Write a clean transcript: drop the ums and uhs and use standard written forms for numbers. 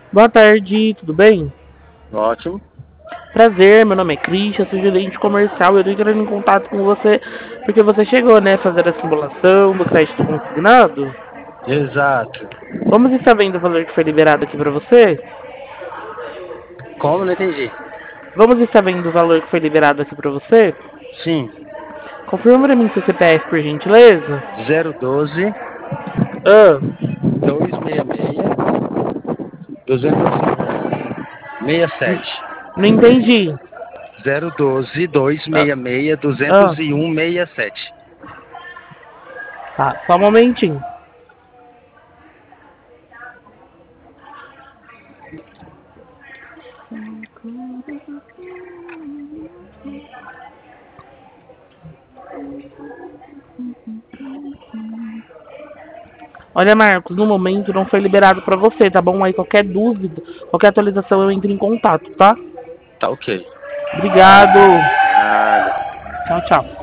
Boa tarde, tudo bem? Ótimo. Prazer, meu nome é Christian, sou gerente comercial. Eu tô entrando em contato com você porque você chegou, né, a fazer a simulação do crédito consignado. Exato. Vamos estar vendo o valor que foi liberado aqui para você? Como? Não entendi. Vamos estar vendo o valor que foi liberado aqui para você? Sim. Confirma para mim seu CPF, por gentileza. 012 Ah, 266 267. não entendi. 012 Ah, 266 ah, 201 67. tá, só um momentinho. Olha, Marcos, no momento não foi liberado para você, tá bom? Aí qualquer dúvida, qualquer atualização eu entro em contato, tá? Tá ok. Obrigado. Nada. Tchau, tchau.